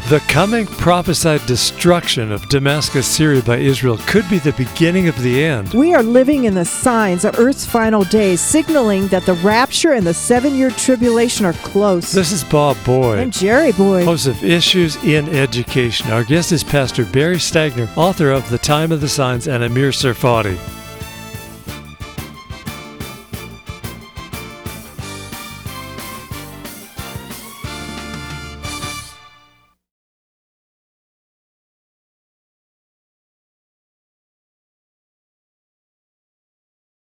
The coming prophesied destruction of Damascus, Syria by Israel could be the beginning of the end. We are living in the signs of Earth's final days, signaling that the rapture and the 7-year tribulation are close. This is Bob Boyd. And Jerry Boyd. Host of Issues in Education. Our guest is Pastor Barry Stagner, author of The Time of the Signs, and Amir Serfati.